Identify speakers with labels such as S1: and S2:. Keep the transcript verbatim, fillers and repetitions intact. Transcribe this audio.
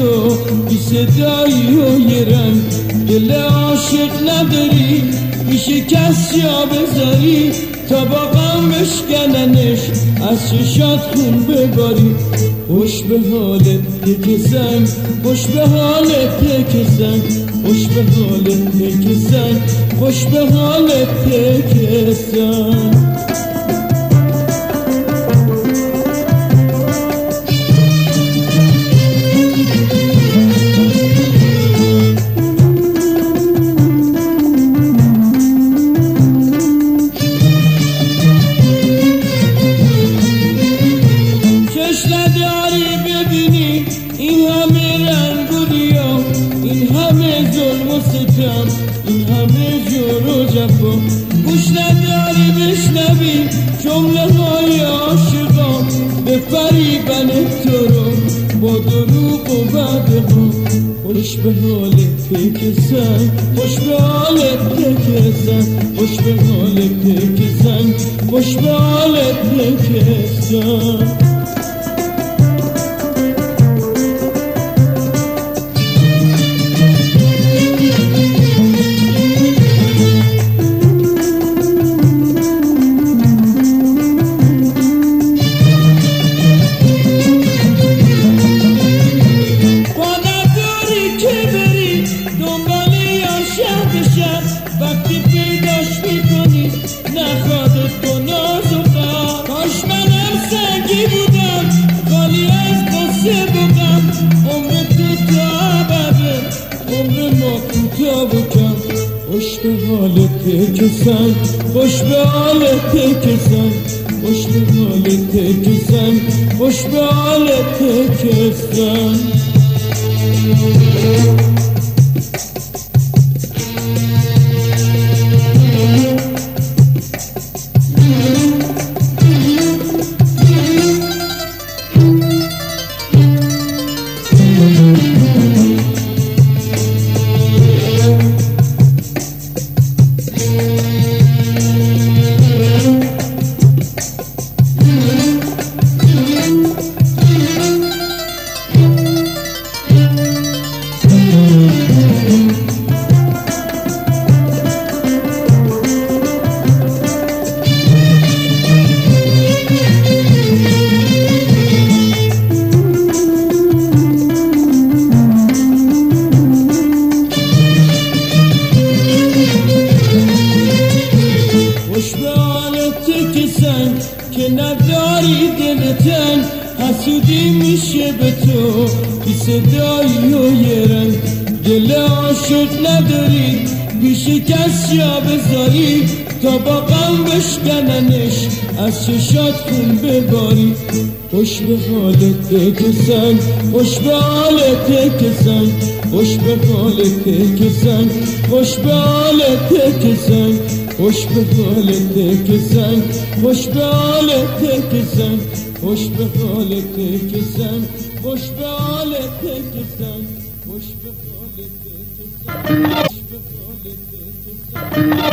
S1: تو بی صدایی و یه رنگ دل عاشق نداری میشه کس جا بذاری تا با غم بشکننش از چشات خون بباری خوش به حالت که زن خوش به حالت که زن خوش به حالت که زن خوش به حالت که زن این همه رنگ و ریا این همه ظلم و ستم این همه جور و جفا گوش نداری بشنوی جمله های عاشقان به فریبن تو رو با دروغ و بدها خوش به حالت که زن خوش به حالت که زن خوش به حالت که زن خوش به حالت که زن وقتی پیداش میکنی نخوادت با ناز و غم کاش منم سنگی بودم خالی از قصه بودم عمر تو تا ابده عمر ما کوتاه و کم خوش به حالت که زن خوش به حالت که زن خوش به حالت که زن خوش به حالت که زن که نداری دل تن حسودی میشه به تو بی صدایی و یه رنگ دل عاشق نداری میشه کس جا بذاری تا با غم بشکننش از چشات خون بباری خوش به حالت که زن خوش به حالت که زن خوش به حالت که زن خوش به حالت که زن خوش به حالت که زن خوش به حالت که زن خوش به حالت که زن خوش به حالت که زن خوش به حالت که زن خوش به حالت که زن